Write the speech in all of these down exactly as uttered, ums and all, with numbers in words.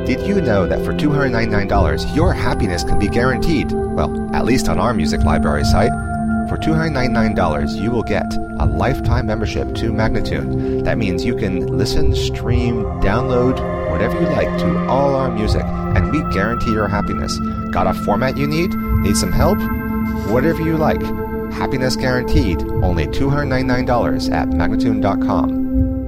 Did you know that for two hundred ninety-nine dollars, your happiness can be guaranteed? Well, at least on our music library site. For two hundred ninety-nine dollars, you will get a lifetime membership to Magnatune. That means you can listen, stream, download, whatever you like to all our music, and we guarantee your happiness. Got a format you need? Need some help? Whatever you like. Happiness guaranteed. Only two hundred ninety-nine dollars at Magnatune dot com.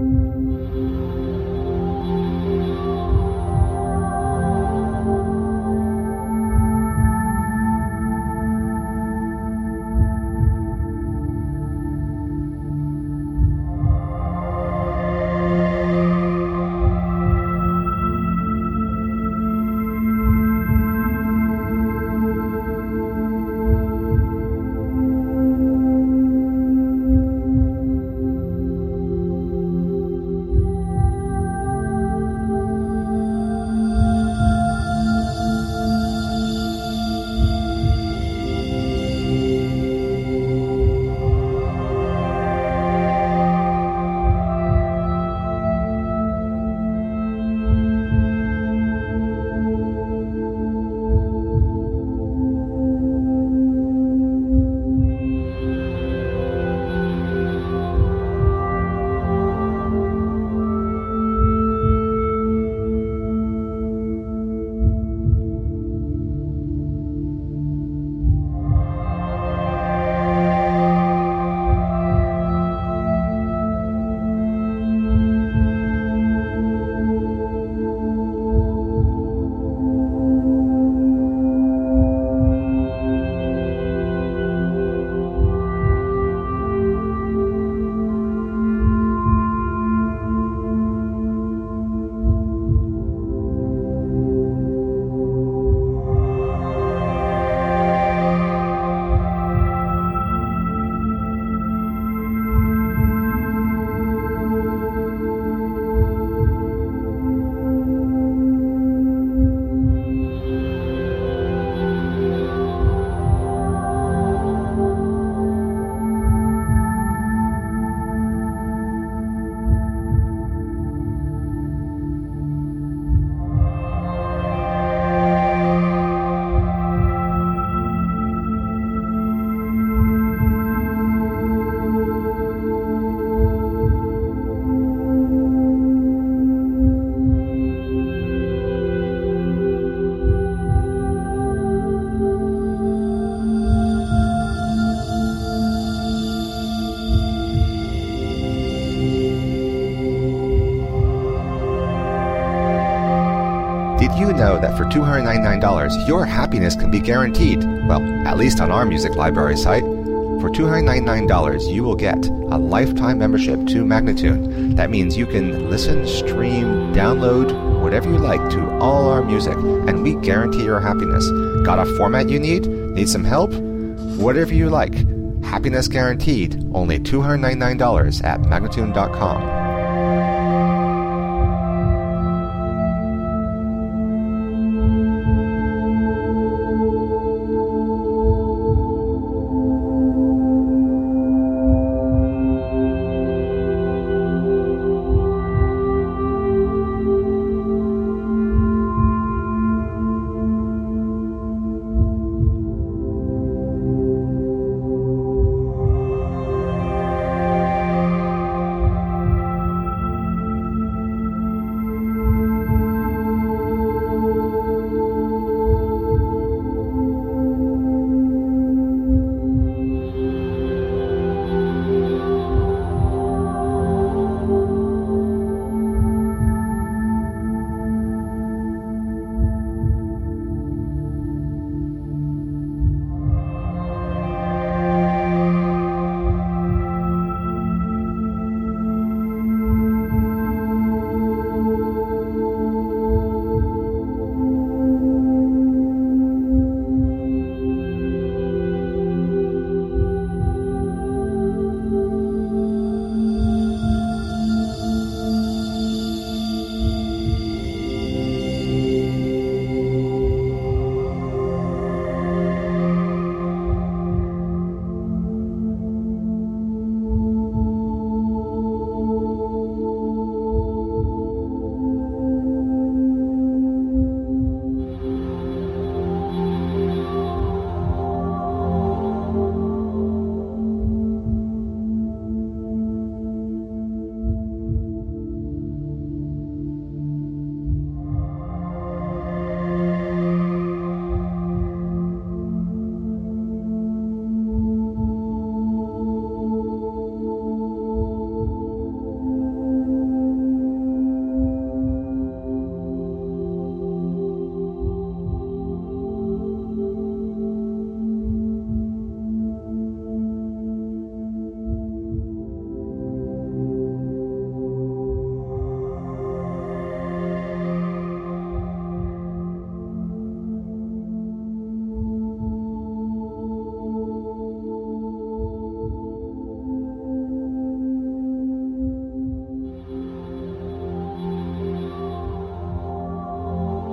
Did you know that for two hundred ninety-nine dollars, your happiness can be guaranteed? Well, at least on our music library site. For two hundred ninety-nine dollars, you will get a lifetime membership to Magnatune. That means you can listen, stream, download, whatever you like to all our music, and we guarantee your happiness. Got a format you need? Need some help? Whatever you like. Happiness guaranteed. Only two hundred ninety-nine dollars at Magnatune dot com.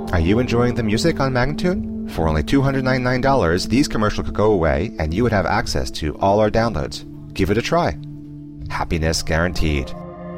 Are you enjoying the music on Magnatune? For only two hundred ninety-nine dollars, these commercials could go away and you would have access to all our downloads. Give it a try. Happiness guaranteed.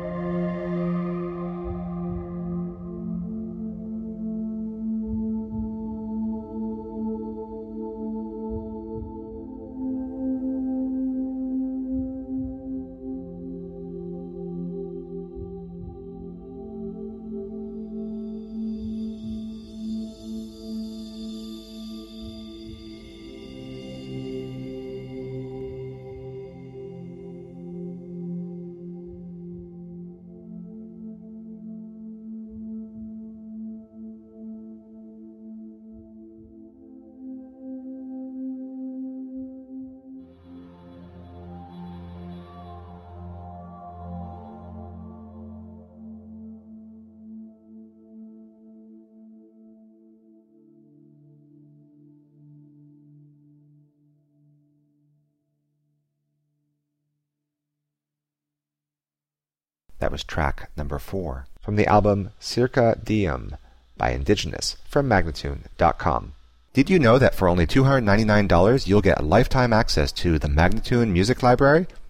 That was track number four from the album Circa Diem by Indigenous from Magnatune dot com. Did you know that for only two hundred ninety-nine dollars you'll get lifetime access to the Magnatune Music Library?